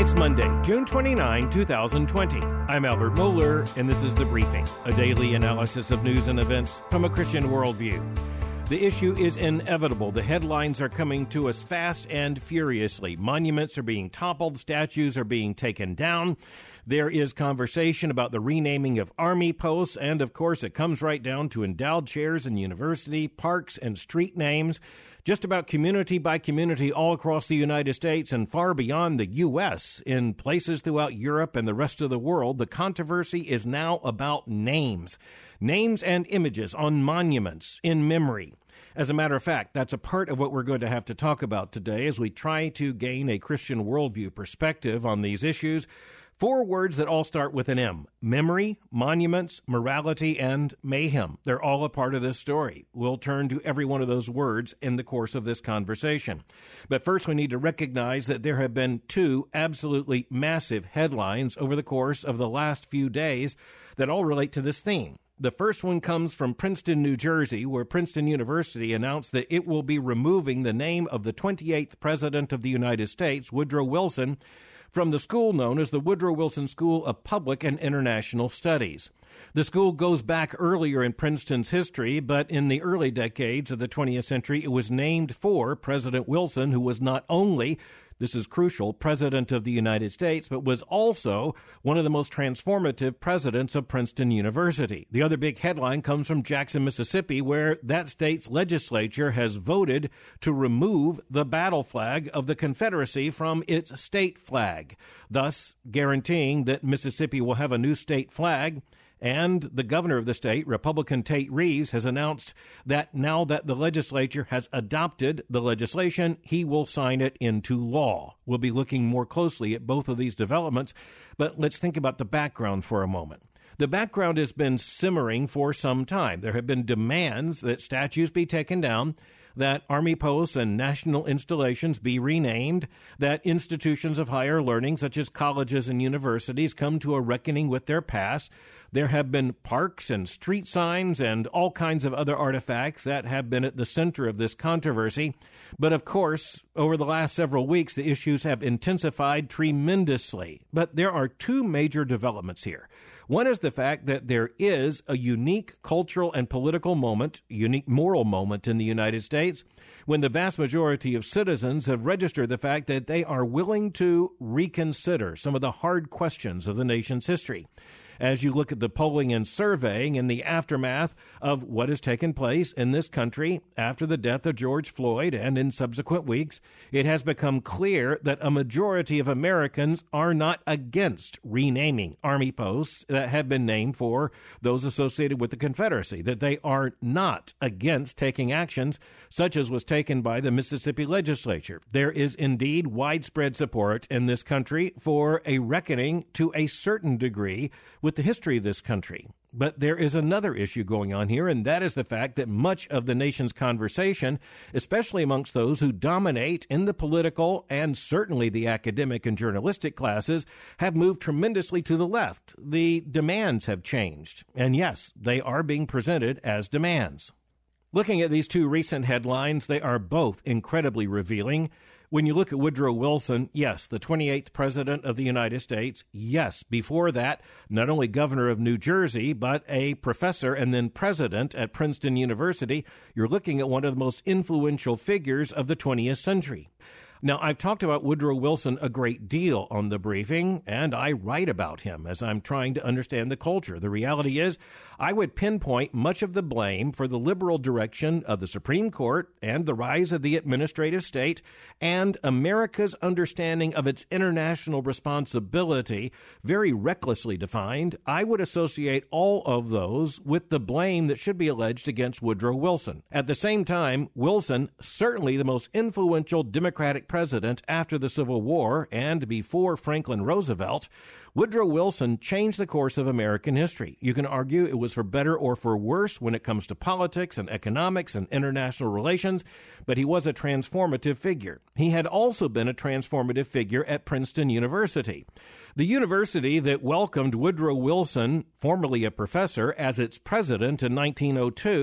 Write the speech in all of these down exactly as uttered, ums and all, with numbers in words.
It's Monday, June twenty-ninth, twenty twenty. I'm Albert Moeller, and this is The Briefing, a daily analysis of news and events from a Christian worldview. The issue is inevitable. The headlines are coming to us fast and furiously. Monuments are being toppled, statues are being taken down. There is conversation about the renaming of army posts, and of course it comes right down to endowed chairs in university, parks, and street names. Just about community by community all across the United States and far beyond the U S, in places throughout Europe and the rest of the world, the controversy is now about names. Names and images on monuments in memory. As a matter of fact, that's a part of what we're going to have to talk about today as we try to gain a Christian worldview perspective on these issues. Four words that all start with an M: memory, monuments, morality, and mayhem. They're all a part of this story. We'll turn to every one of those words in the course of this conversation. But first, we need to recognize that there have been two absolutely massive headlines over the course of the last few days that all relate to this theme. The first one comes from Princeton, New Jersey, where Princeton University announced that it will be removing the name of the twenty-eighth President of the United States, Woodrow Wilson, from the school known as the Woodrow Wilson School of Public and International Studies. The school goes back earlier in Princeton's history, but in the early decades of the twentieth century, it was named for President Wilson, who was not only, this is crucial, President of the United States, but was also one of the most transformative presidents of Princeton University. The other big headline comes from Jackson, Mississippi, where that state's legislature has voted to remove the battle flag of the Confederacy from its state flag, thus guaranteeing that Mississippi will have a new state flag. And the governor of the state, Republican Tate Reeves, has announced that now that the legislature has adopted the legislation, he will sign it into law. We'll be looking more closely at both of these developments, but let's think about the background for a moment. The background has been simmering for some time. There have been demands that statues be taken down, that army posts and national installations be renamed, that institutions of higher learning, such as colleges and universities, come to a reckoning with their past. There have been parks and street signs and all kinds of other artifacts that have been at the center of this controversy. But of course, over the last several weeks, the issues have intensified tremendously. But there are two major developments here. One is the fact that there is a unique cultural and political moment, a unique moral moment in the United States, when the vast majority of citizens have registered the fact that they are willing to reconsider some of the hard questions of the nation's history. As you look at the polling and surveying in the aftermath of what has taken place in this country after the death of George Floyd and in subsequent weeks, it has become clear that a majority of Americans are not against renaming army posts that have been named for those associated with the Confederacy, that they are not against taking actions such as was taken by the Mississippi legislature. There is indeed widespread support in this country for a reckoning to a certain degree with the history of this country. But there is another issue going on here, and that is the fact that much of the nation's conversation, especially amongst those who dominate in the political and certainly the academic and journalistic classes, have moved tremendously to the left. The demands have changed, and yes, they are being presented as demands. Looking at these two recent headlines, they are both incredibly revealing. When you look at Woodrow Wilson, yes, the twenty-eighth President of the United States, yes, before that, not only governor of New Jersey, but a professor and then president at Princeton University, you're looking at one of the most influential figures of the twentieth century. Now, I've talked about Woodrow Wilson a great deal on The Briefing, and I write about him as I'm trying to understand the culture. The reality is, I would pinpoint much of the blame for the liberal direction of the Supreme Court and the rise of the administrative state and America's understanding of its international responsibility, very recklessly defined. I would associate all of those with the blame that should be alleged against Woodrow Wilson. At the same time, Wilson, certainly the most influential Democratic president after the Civil War and before Franklin Roosevelt, Woodrow Wilson changed the course of American history. You can argue it was for better or for worse when it comes to politics and economics and international relations, but he was a transformative figure. He had also been a transformative figure at Princeton University. The university that welcomed Woodrow Wilson, formerly a professor, as its president in nineteen oh two,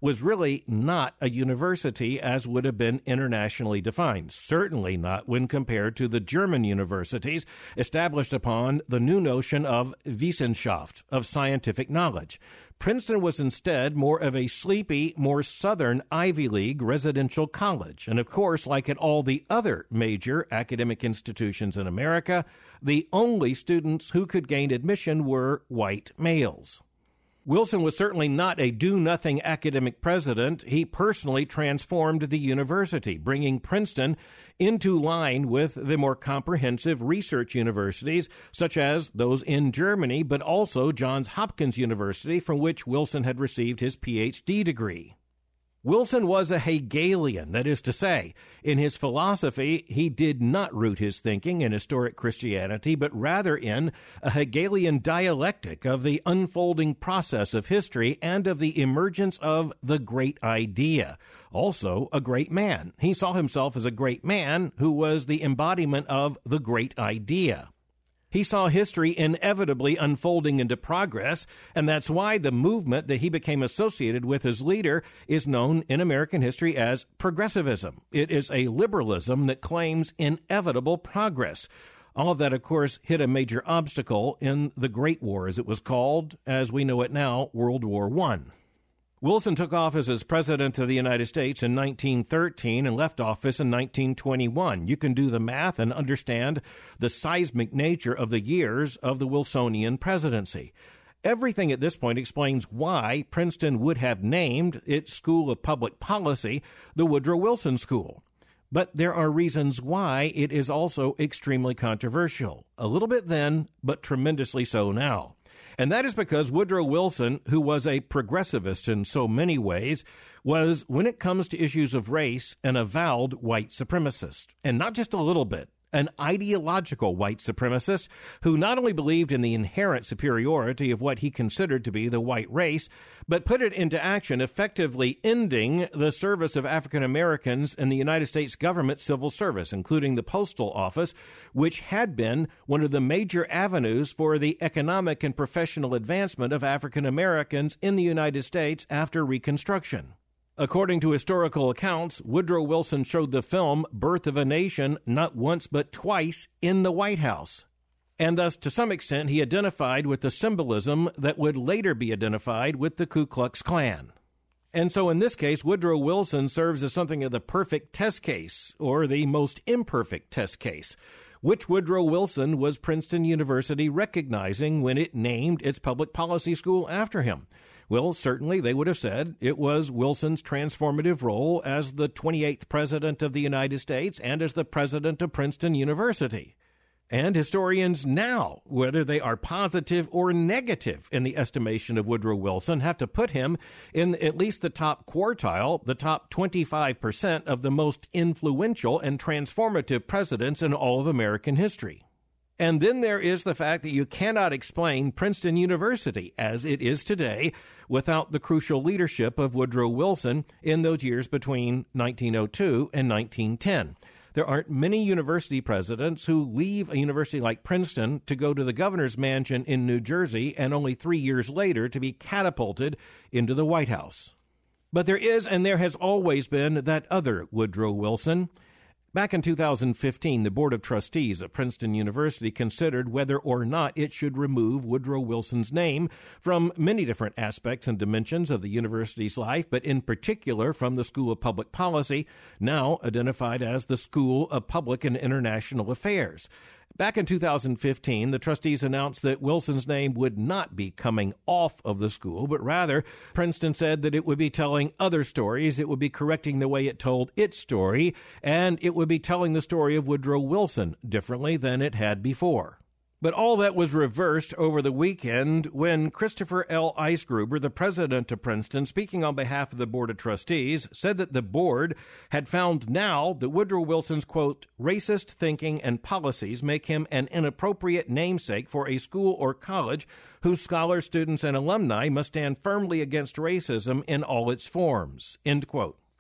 was really not a university as would have been internationally defined, certainly not when compared to the German universities established upon the new notion of Wissenschaft, of scientific knowledge. Princeton was instead more of a sleepy, more southern Ivy League residential college. And of course, like at all the other major academic institutions in America, the only students who could gain admission were white males. Wilson was certainly not a do-nothing academic president. He personally transformed the university, bringing Princeton into line with the more comprehensive research universities, such as those in Germany, but also Johns Hopkins University, from which Wilson had received his P H D degree. Wilson was a Hegelian, that is to say, in his philosophy, he did not root his thinking in historic Christianity, but rather in a Hegelian dialectic of the unfolding process of history and of the emergence of the great idea. Also, a great man. He saw himself as a great man who was the embodiment of the great idea. He saw history inevitably unfolding into progress, and that's why the movement that he became associated with as leader is known in American history as progressivism. It is a liberalism that claims inevitable progress. All of that, of course, hit a major obstacle in the Great War, as it was called, as we know it now, World War One. Wilson took office as President of the United States in nineteen thirteen and left office in nineteen twenty-one. You can do the math and understand the seismic nature of the years of the Wilsonian presidency. Everything at this point explains why Princeton would have named its School of Public Policy the Woodrow Wilson School. But there are reasons why it is also extremely controversial. A little bit then, but tremendously so now. And that is because Woodrow Wilson, who was a progressivist in so many ways, was, when it comes to issues of race, an avowed white supremacist. And not just a little bit, an ideological white supremacist who not only believed in the inherent superiority of what he considered to be the white race, but put it into action, effectively ending the service of African Americans in the United States government civil service, including the postal office, which had been one of the major avenues for the economic and professional advancement of African Americans in the United States after Reconstruction. According to historical accounts, Woodrow Wilson showed the film Birth of a Nation not once but twice in the White House. And thus, to some extent, he identified with the symbolism that would later be identified with the Ku Klux Klan. And so in this case, Woodrow Wilson serves as something of the perfect test case, or the most imperfect test case. Which Woodrow Wilson was Princeton University recognizing when it named its public policy school after him? Well, certainly they would have said it was Wilson's transformative role as the twenty-eighth President of the United States and as the President of Princeton University. And historians now, whether they are positive or negative in the estimation of Woodrow Wilson, have to put him in at least the top quartile, the top twenty-five percent of the most influential and transformative presidents in all of American history. And then there is the fact that you cannot explain Princeton University as it is today without the crucial leadership of Woodrow Wilson in those years between nineteen oh two and nineteen ten. There aren't many university presidents who leave a university like Princeton to go to the governor's mansion in New Jersey and only three years later to be catapulted into the White House. But there is, and there has always been, that other Woodrow Wilson. Back in two thousand fifteen, the Board of Trustees at Princeton University considered whether or not it should remove Woodrow Wilson's name from many different aspects and dimensions of the university's life, but in particular from the School of Public Policy, now identified as the School of Public and International Affairs. Back in two thousand fifteen, the trustees announced that Wilson's name would not be coming off of the school, but rather Princeton said that it would be telling other stories, it would be correcting the way it told its story, and it would be telling the story of Woodrow Wilson differently than it had before. But all that was reversed over the weekend when Christopher L. Eisgruber, the president of Princeton, speaking on behalf of the Board of Trustees, said that the board had found now that Woodrow Wilson's, quote, racist thinking and policies make him an inappropriate namesake for a school or college whose scholars, students, and alumni must stand firmly against racism in all its forms, end quote.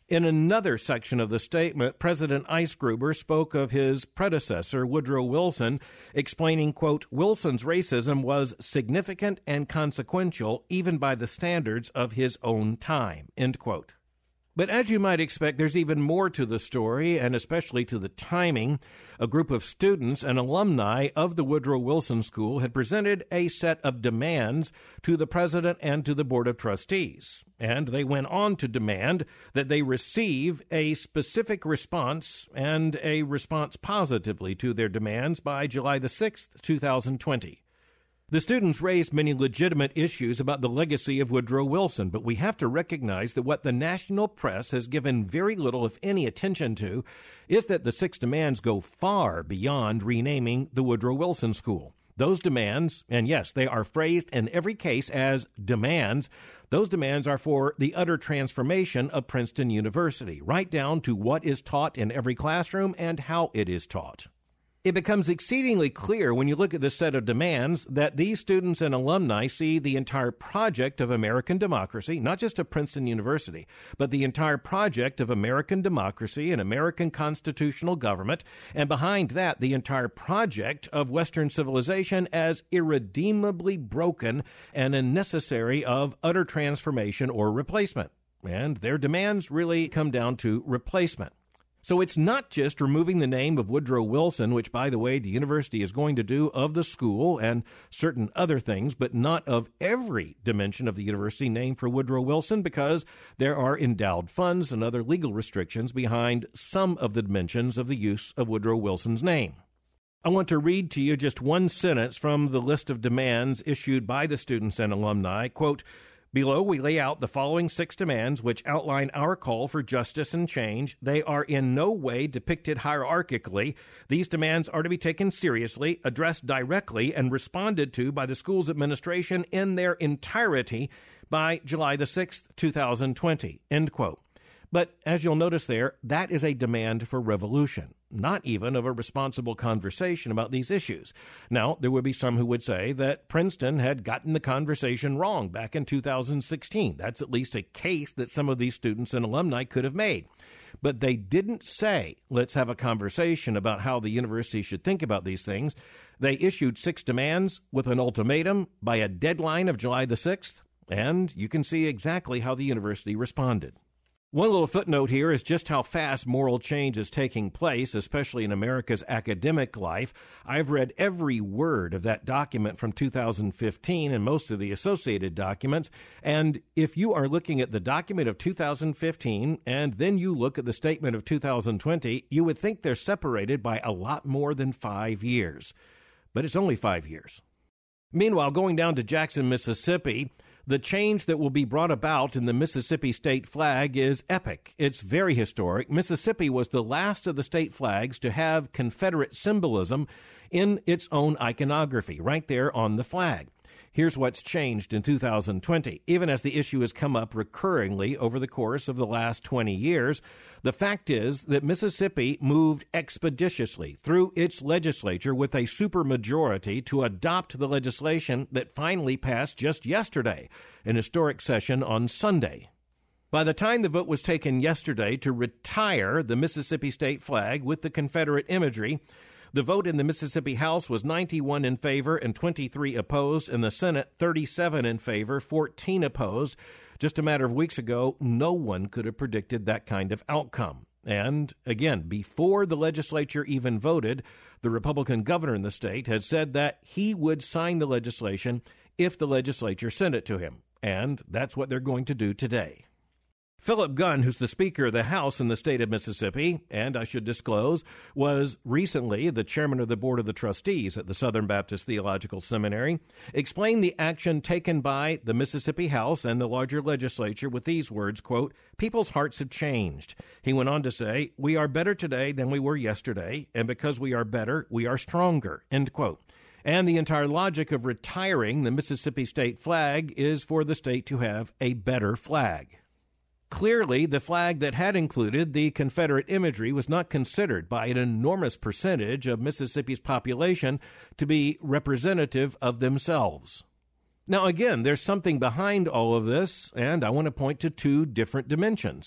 In another section of the statement, President Eisgruber spoke of his predecessor, Woodrow Wilson, explaining, quote, Wilson's racism was significant and consequential even by the standards of his own time, end quote. But as you might expect, there's even more to the story, and especially to the timing. A group of students and alumni of the Woodrow Wilson School had presented a set of demands to the president and to the Board of Trustees. And they went on to demand that they receive a specific response and a response positively to their demands by July the sixth, two thousand twenty. The students raised many legitimate issues about the legacy of Woodrow Wilson, but we have to recognize that what the national press has given very little, if any, attention to is that the six demands go far beyond renaming the Woodrow Wilson School. Those demands, and yes, they are phrased in every case as demands, those demands are for the utter transformation of Princeton University, right down to what is taught in every classroom and how it is taught. It becomes exceedingly clear when you look at this set of demands that these students and alumni see the entire project of American democracy, not just of Princeton University, but the entire project of American democracy and American constitutional government, and behind that, the entire project of Western civilization as irredeemably broken and unnecessary of utter transformation or replacement. And their demands really come down to replacement. So it's not just removing the name of Woodrow Wilson, which, by the way, the university is going to do of the school and certain other things, but not of every dimension of the university named for Woodrow Wilson, because there are endowed funds and other legal restrictions behind some of the dimensions of the use of Woodrow Wilson's name. I want to read to you just one sentence from the list of demands issued by the students and alumni. Quote, below, we lay out the following six demands which outline our call for justice and change. They are in no way depicted hierarchically. These demands are to be taken seriously, addressed directly, and responded to by the school's administration in their entirety by July the sixth, two thousand twenty. End quote. But as you'll notice there, that is a demand for revolution, not even of a responsible conversation about these issues. Now, there would be some who would say that Princeton had gotten the conversation wrong back in two thousand sixteen. That's at least a case that some of these students and alumni could have made. But they didn't say, let's have a conversation about how the university should think about these things. They issued six demands with an ultimatum by a deadline of July the sixth, and you can see exactly how the university responded. One little footnote here is just how fast moral change is taking place, especially in America's academic life. I've read every word of that document from two thousand fifteen and most of the associated documents. And if you are looking at the document of two thousand fifteen and then you look at the statement of two thousand twenty, you would think they're separated by a lot more than five years. But it's only five years. Meanwhile, going down to Jackson, Mississippi, the change that will be brought about in the Mississippi state flag is epic. It's very historic. Mississippi was the last of the state flags to have Confederate symbolism in its own iconography, right there on the flag. Here's what's changed in two thousand twenty. Even as the issue has come up recurringly over the course of the last twenty years, the fact is that Mississippi moved expeditiously through its legislature with a supermajority to adopt the legislation that finally passed just yesterday, an historic session on Sunday. By the time the vote was taken yesterday to retire the Mississippi state flag with the Confederate imagery, the vote in the Mississippi House was ninety-one in favor and twenty-three opposed. In the Senate, thirty-seven in favor, fourteen opposed. Just a matter of weeks ago, no one could have predicted that kind of outcome. And again, before the legislature even voted, the Republican governor in the state had said that he would sign the legislation if the legislature sent it to him. And that's what they're going to do today. Philip Gunn, who's the Speaker of the House in the state of Mississippi, and I should disclose, was recently the chairman of the Board of the Trustees at the Southern Baptist Theological Seminary, explained the action taken by the Mississippi House and the larger legislature with these words, quote, "People's hearts have changed." He went on to say, "We are better today than we were yesterday, and because we are better, we are stronger," end quote. And the entire logic of retiring the Mississippi state flag is for the state to have a better flag. Clearly, the flag that had included the Confederate imagery was not considered by an enormous percentage of Mississippi's population to be representative of themselves. Now, again, there's something behind all of this, and I want to point to two different dimensions.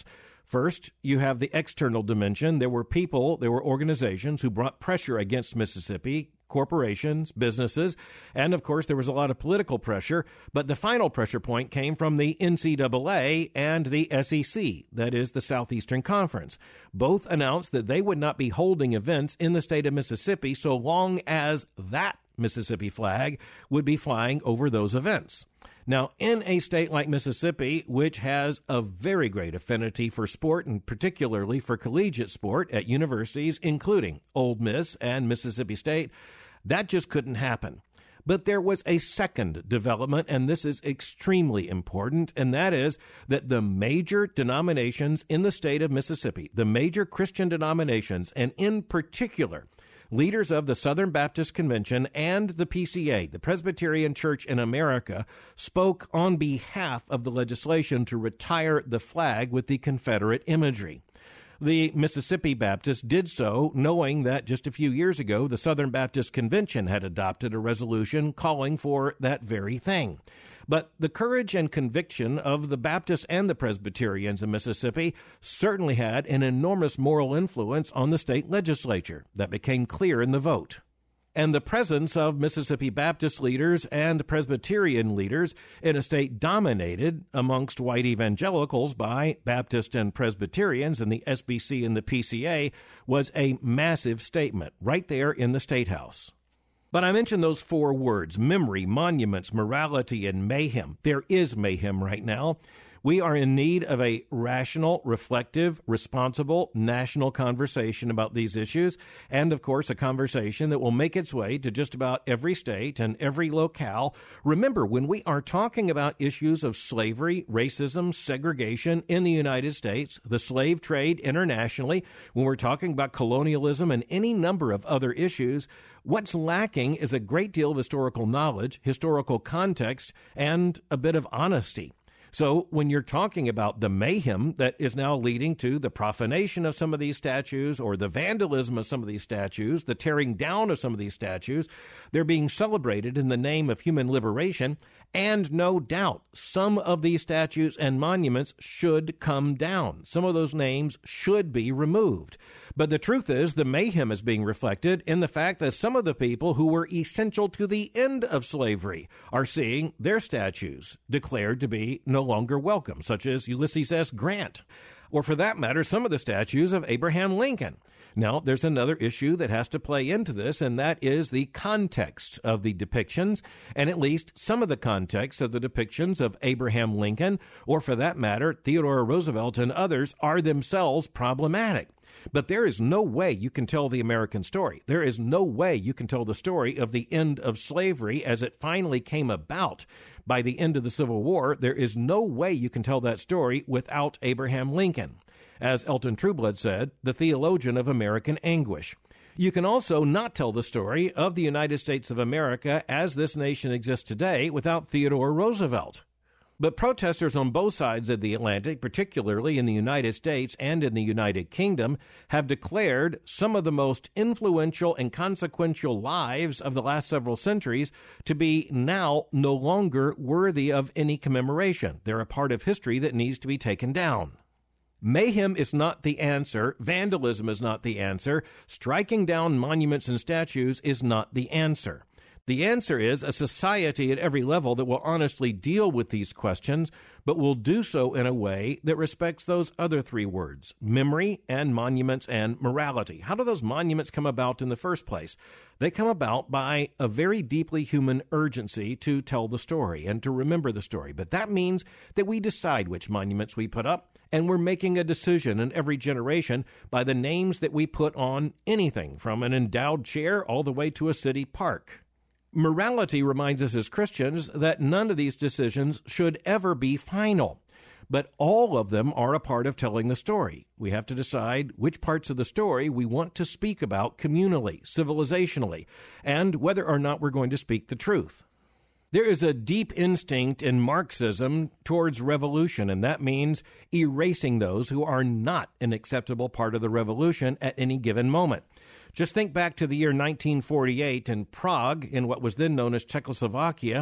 First, you have the external dimension. There were people, there were organizations who brought pressure against Mississippi, corporations, businesses, and of course there was a lot of political pressure, but the final pressure point came from the N C double A and the S E C, that is the Southeastern Conference. Both announced that they would not be holding events in the state of Mississippi so long as that Mississippi flag would be flying over those events. Now, in a state like Mississippi, which has a very great affinity for sport and particularly for collegiate sport at universities, including Ole Miss and Mississippi State, that just couldn't happen. But there was a second development, and this is extremely important, and that is that the major denominations in the state of Mississippi, the major Christian denominations, and in particular, leaders of the Southern Baptist Convention and the P C A, the Presbyterian Church in America, spoke on behalf of the legislation to retire the flag with the Confederate imagery. The Mississippi Baptists did so knowing that just a few years ago, the Southern Baptist Convention had adopted a resolution calling for that very thing. But the courage and conviction of the Baptists and the Presbyterians in Mississippi certainly had an enormous moral influence on the state legislature. That became clear in the vote. And the presence of Mississippi Baptist leaders and Presbyterian leaders in a state dominated amongst white evangelicals by Baptist and Presbyterians in the S B C and the P C A was a massive statement right there in the State House. But I mentioned those four words: memory, monuments, morality, and mayhem. There is mayhem right now. We are in need of a rational, reflective, responsible national conversation about these issues, and, of course, a conversation that will make its way to just about every state and every locale. Remember, when we are talking about issues of slavery, racism, segregation in the United States, the slave trade internationally, when we're talking about colonialism and any number of other issues, what's lacking is a great deal of historical knowledge, historical context, and a bit of honesty. So when you're talking about the mayhem that is now leading to the profanation of some of these statues or the vandalism of some of these statues, the tearing down of some of these statues, they're being celebrated in the name of human liberation. And no doubt, some of these statues and monuments should come down. Some of those names should be removed. But the truth is, the mayhem is being reflected in the fact that some of the people who were essential to the end of slavery are seeing their statues declared to be no longer welcome, such as Ulysses S. Grant, or for that matter, some of the statues of Abraham Lincoln. Now, there's another issue that has to play into this, and that is the context of the depictions, and at least some of the context of the depictions of Abraham Lincoln, or for that matter, Theodore Roosevelt and others, are themselves problematic. But there is no way you can tell the American story. There is no way you can tell the story of the end of slavery as it finally came about by the end of the Civil War. There is no way you can tell that story without Abraham Lincoln. As Elton Trueblood said, the theologian of American anguish. You can also not tell the story of the United States of America as this nation exists today without Theodore Roosevelt. But protesters on both sides of the Atlantic, particularly in the United States and in the United Kingdom, have declared some of the most influential and consequential lives of the last several centuries to be now no longer worthy of any commemoration. They're a part of history that needs to be taken down. Mayhem is not the answer. Vandalism is not the answer. Striking down monuments and statues is not the answer. The answer is a society at every level that will honestly deal with these questions, but will do so in a way that respects those other three words: memory and monuments and morality. How do those monuments come about in the first place? They come about by a very deeply human urgency to tell the story and to remember the story. But that means that we decide which monuments we put up, and we're making a decision in every generation by the names that we put on anything from an endowed chair all the way to a city park. Morality reminds us as Christians that none of these decisions should ever be final, but all of them are a part of telling the story. We have to decide which parts of the story we want to speak about communally, civilizationally, and whether or not we're going to speak the truth. There is a deep instinct in Marxism towards revolution, and that means erasing those who are not an acceptable part of the revolution at any given moment. Just think back to the year nineteen forty-eight in Prague, in what was then known as Czechoslovakia,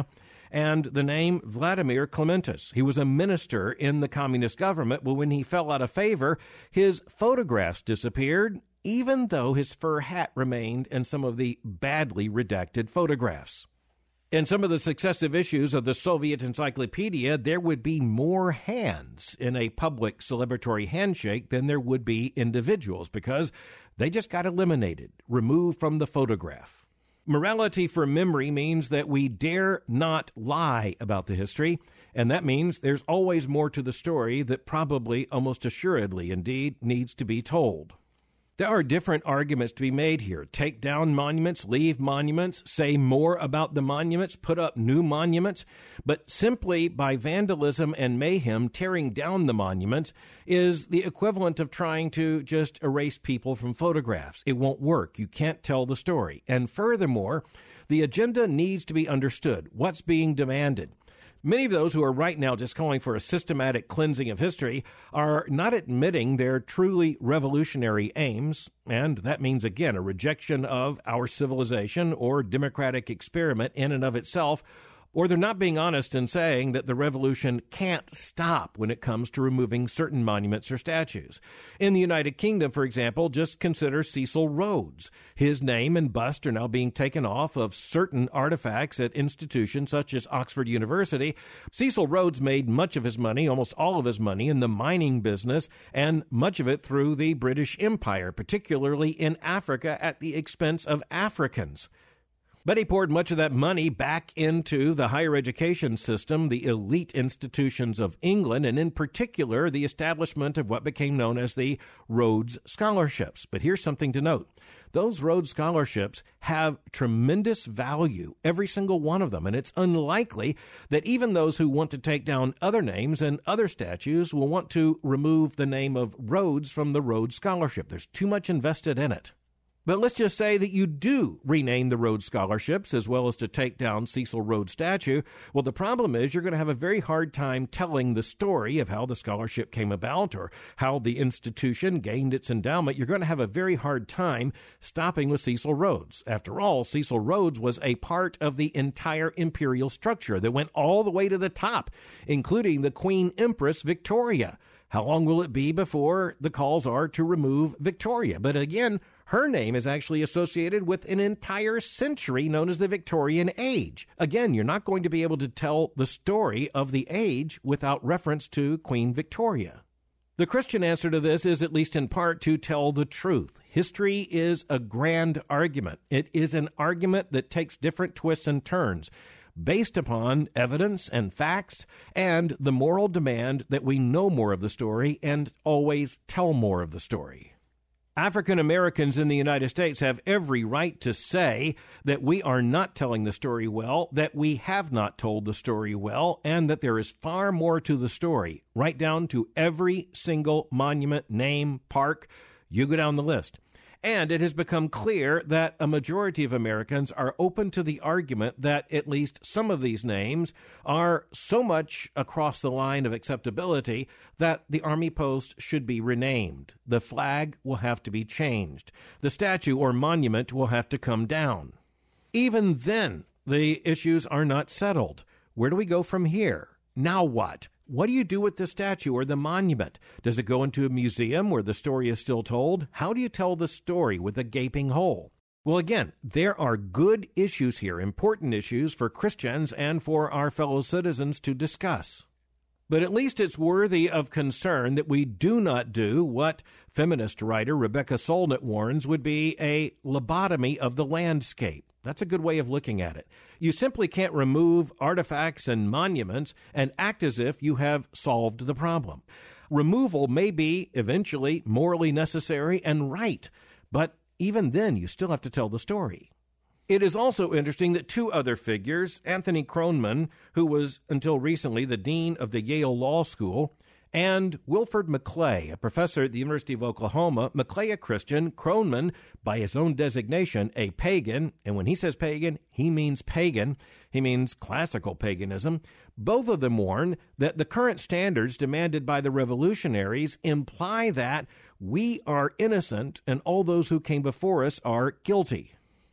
and the name Vladimir Klementis. He was a minister in the communist government, but when he fell out of favor, his photographs disappeared, even though his fur hat remained in some of the badly redacted photographs. In some of the successive issues of the Soviet Encyclopedia, there would be more hands in a public celebratory handshake than there would be individuals because they just got eliminated, removed from the photograph. Morality for memory means that we dare not lie about the history, and that means there's always more to the story that probably, almost assuredly, indeed, needs to be told. There are different arguments to be made here. Take down monuments, leave monuments, say more about the monuments, put up new monuments. But simply by vandalism and mayhem, tearing down the monuments is the equivalent of trying to just erase people from photographs. It won't work. You can't tell the story. And furthermore, the agenda needs to be understood. What's being demanded? Many of those who are right now just calling for a systematic cleansing of history are not admitting their truly revolutionary aims, and that means, again, a rejection of our civilization or democratic experiment in and of itself, or they're not being honest in saying that the revolution can't stop when it comes to removing certain monuments or statues. In the United Kingdom, for example, just consider Cecil Rhodes. His name and bust are now being taken off of certain artifacts at institutions such as Oxford University. Cecil Rhodes made much of his money, almost all of his money, in the mining business, and much of it through the British Empire, particularly in Africa, at the expense of Africans. But he poured much of that money back into the higher education system, the elite institutions of England, and in particular, the establishment of what became known as the Rhodes Scholarships. But here's something to note. Those Rhodes Scholarships have tremendous value, every single one of them, and it's unlikely that even those who want to take down other names and other statues will want to remove the name of Rhodes from the Rhodes Scholarship. There's too much invested in it. But let's just say that you do rename the Rhodes Scholarships as well as to take down Cecil Rhodes' statue. Well, the problem is you're going to have a very hard time telling the story of how the scholarship came about or how the institution gained its endowment. You're going to have a very hard time stopping with Cecil Rhodes. After all, Cecil Rhodes was a part of the entire imperial structure that went all the way to the top, including the Queen Empress Victoria. How long will it be before the calls are to remove Victoria? But again, her name is actually associated with an entire century known as the Victorian Age. Again, you're not going to be able to tell the story of the age without reference to Queen Victoria. The Christian answer to this is, at least in part, to tell the truth. History is a grand argument. It is an argument that takes different twists and turns, based upon evidence and facts and the moral demand that we know more of the story and always tell more of the story. African Americans in the United States have every right to say that we are not telling the story well, that we have not told the story well, and that there is far more to the story, right down to every single monument, name, park. You go down the list. And it has become clear that a majority of Americans are open to the argument that at least some of these names are so much across the line of acceptability that the Army post should be renamed. The flag will have to be changed. The statue or monument will have to come down. Even then, the issues are not settled. Where do we go from here? Now what? What do you do with the statue or the monument? Does it go into a museum where the story is still told? How do you tell the story with a gaping hole? Well, again, there are good issues here, important issues for Christians and for our fellow citizens to discuss. But at least it's worthy of concern that we do not do what feminist writer Rebecca Solnit warns would be a lobotomy of the landscape. That's a good way of looking at it. You simply can't remove artifacts and monuments and act as if you have solved the problem. Removal may be eventually morally necessary and right, but even then you still have to tell the story. It is also interesting that two other figures, Anthony Kroneman, who was until recently the dean of the Yale Law School, and Wilford McClay, a professor at the University of Oklahoma, McClay a Christian, Kroneman, by his own designation, a pagan, and when he says pagan, he means pagan, he means classical paganism. Both of them warn that the current standards demanded by the revolutionaries imply that we are innocent and all those who came before us are guilty.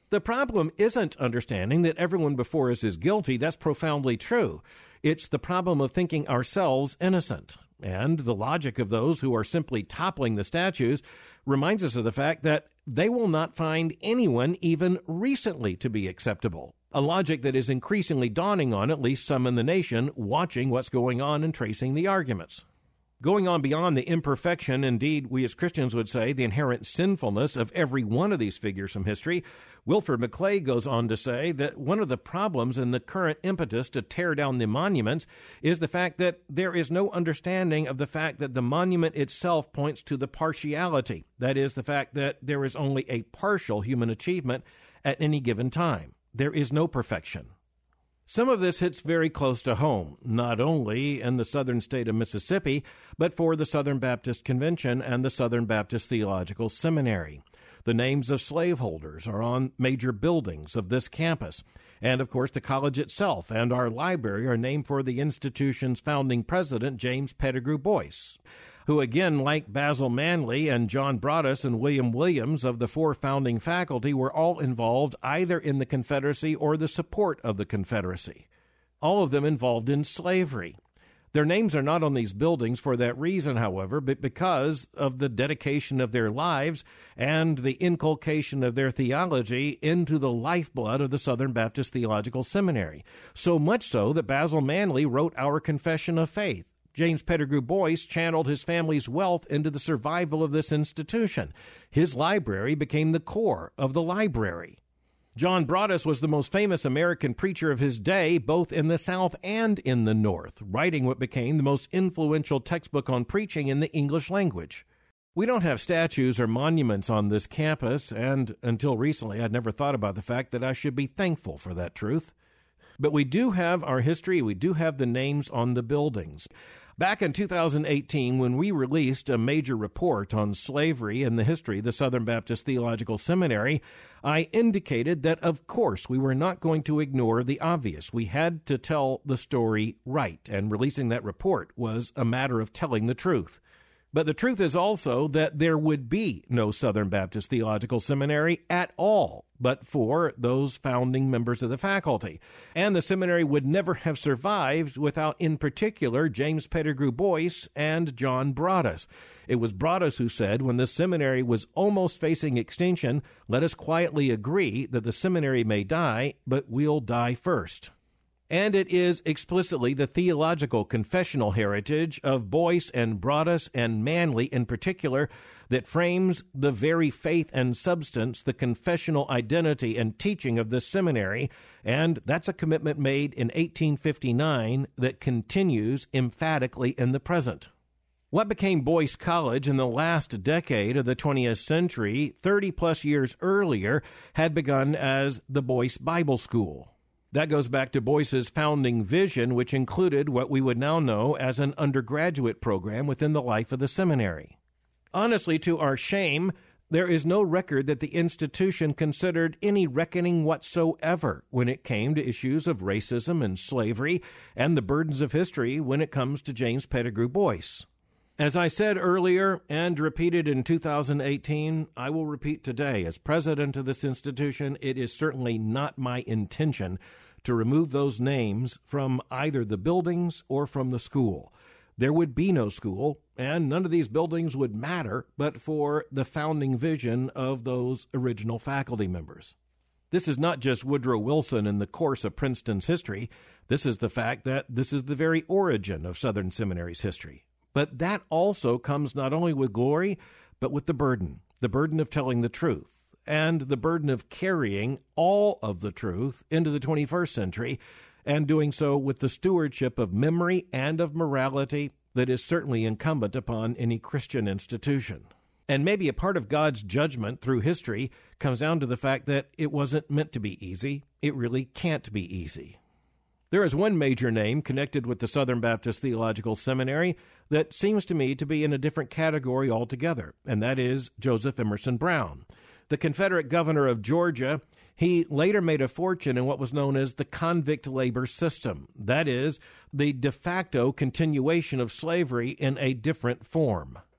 The problem isn't understanding that everyone before us is guilty. That's profoundly true. It's the problem of thinking ourselves innocent. And the logic of those who are simply toppling the statues reminds us of the fact that they will not find anyone even recently to be acceptable. A logic that is increasingly dawning on at least some in the nation watching what's going on and tracing the arguments. Going on beyond the imperfection, indeed, we as Christians would say, the inherent sinfulness of every one of these figures from history, Wilford McClay goes on to say that one of the problems in the current impetus to tear down the monuments is the fact that there is no understanding of the fact that the monument itself points to the partiality. That is, the fact that there is only a partial human achievement at any given time. There is no perfection. Some of this hits very close to home, not only in the southern state of Mississippi, but for the Southern Baptist Convention and the Southern Baptist Theological Seminary. The names of slaveholders are on major buildings of this campus. And, of course, the college itself and our library are named for the institution's founding president, James Pettigrew Boyce, who, again, like Basil Manley and John Broadus and William Williams of the four founding faculty, were all involved either in the Confederacy or the support of the Confederacy, all of them involved in slavery. Their names are not on these buildings for that reason, however, but because of the dedication of their lives and the inculcation of their theology into the lifeblood of the Southern Baptist Theological Seminary, so much so that Basil Manley wrote our Confession of Faith. James Pettigrew Boyce channeled his family's wealth into the survival of this institution. His library became the core of the library. John Broadus was the most famous American preacher of his day, both in the South and in the North, writing what became the most influential textbook on preaching in the English language. We don't have statues or monuments on this campus, and until recently I'd never thought about the fact that I should be thankful for that truth. But we do have our history, we do have the names on the buildings. Back in two thousand eighteen, when we released a major report on slavery and the history of the Southern Baptist Theological Seminary, I indicated that, of course, we were not going to ignore the obvious. We had to tell the story right, and releasing that report was a matter of telling the truth. But the truth is also that there would be no Southern Baptist Theological Seminary at all but for those founding members of the faculty. And the seminary would never have survived without, in particular, James Pettigrew Boyce and John Broadus. It was Broadus who said, when the seminary was almost facing extinction, let us quietly agree that the seminary may die, but we'll die first. And it is explicitly the theological confessional heritage of Boyce and Broadus and Manley in particular that frames the very faith and substance, the confessional identity and teaching of this seminary, and that's a commitment made in eighteen fifty-nine that continues emphatically in the present. What became Boyce College in the last decade of the twentieth century, thirty-plus years earlier, had begun as the Boyce Bible School. That goes back to Boyce's founding vision, which included what we would now know as an undergraduate program within the life of the seminary. Honestly, to our shame, there is no record that the institution considered any reckoning whatsoever when it came to issues of racism and slavery and the burdens of history when it comes to James Pettigrew Boyce. As I said earlier and repeated in two thousand eighteen, I will repeat today, as president of this institution, it is certainly not my intention to remove those names from either the buildings or from the school. There would be no school, and none of these buildings would matter but for the founding vision of those original faculty members. This is not just Woodrow Wilson in the course of Princeton's history. This is the fact that this is the very origin of Southern Seminary's history. But that also comes not only with glory, but with the burden, the burden of telling the truth, and the burden of carrying all of the truth into the twenty-first century, and doing so with the stewardship of memory and of morality that is certainly incumbent upon any Christian institution. And maybe a part of God's judgment through history comes down to the fact that it wasn't meant to be easy. It really can't be easy. There is one major name connected with the Southern Baptist Theological Seminary that seems to me to be in a different category altogether, and that is Joseph Emerson Brown. The Confederate governor of Georgia, he later made a fortune in what was known as the convict labor system. That is, the de facto continuation of slavery in a different form.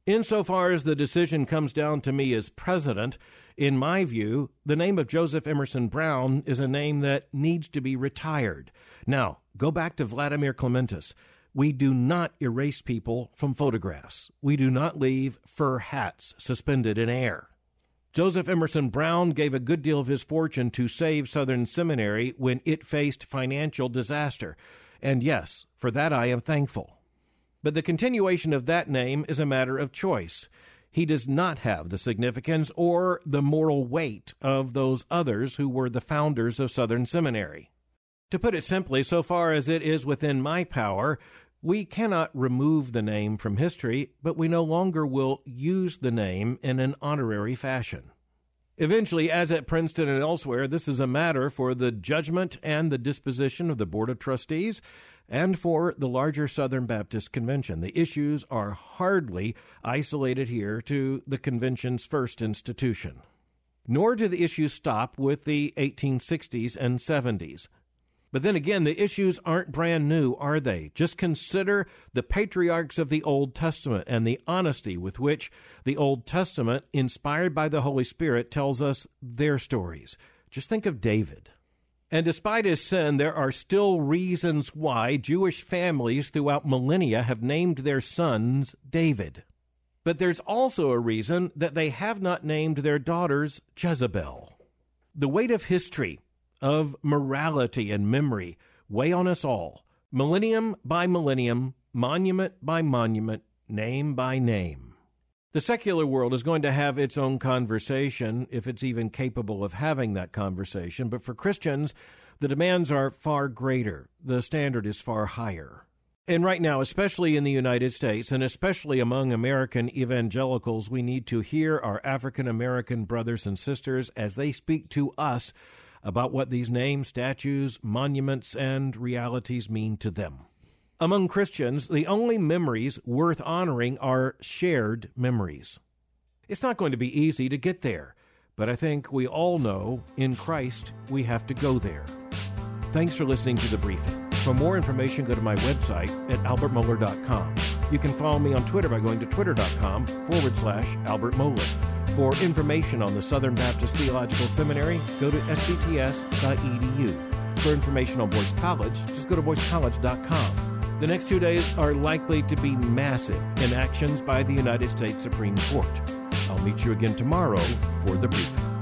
Insofar as the decision comes down to me as president, in my view, the name of Joseph Emerson Brown is a name that needs to be retired. Now, go back to Vladimir Clementis. We do not erase people from photographs. We do not leave fur hats suspended in air. Joseph Emerson Brown gave a good deal of his fortune to save Southern Seminary when it faced financial disaster. And yes, for that I am thankful. But the continuation of that name is a matter of choice. He does not have the significance or the moral weight of those others who were the founders of Southern Seminary. To put it simply, so far as it is within my power, we cannot remove the name from history, but we no longer will use the name in an honorary fashion. Eventually, as at Princeton and elsewhere, this is a matter for the judgment and the disposition of the Board of Trustees and for the larger Southern Baptist Convention. The issues are hardly isolated here to the convention's first institution. Nor do the issues stop with the eighteen sixties and seventies. But then again, the issues aren't brand new, are they? Just consider the patriarchs of the Old Testament and the honesty with which the Old Testament, inspired by the Holy Spirit, tells us their stories. Just think of David. And despite his sin, there are still reasons why Jewish families throughout millennia have named their sons David. But there's also a reason that they have not named their daughters Jezebel. The weight of history, of morality and memory, weigh on us all, millennium by millennium, monument by monument, name by name. The secular world is going to have its own conversation, if it's even capable of having that conversation, but for Christians, the demands are far greater. The standard is far higher. And right now, especially in the United States, and especially among American evangelicals, we need to hear our African-American brothers and sisters as they speak to us about what these names, statues, monuments, and realities mean to them. Among Christians, the only memories worth honoring are shared memories. It's not going to be easy to get there, but I think we all know in Christ we have to go there. Thanks for listening to The Briefing. For more information, go to my website at albert mohler dot com. You can follow me on Twitter by going to twitter.com forward slash Albert Mohler. For information on the Southern Baptist Theological Seminary, go to s b t s dot e d u. For information on Boyce College, just go to boyce college dot com. The next two days are likely to be massive in actions by the United States Supreme Court. I'll meet you again tomorrow for The Briefing.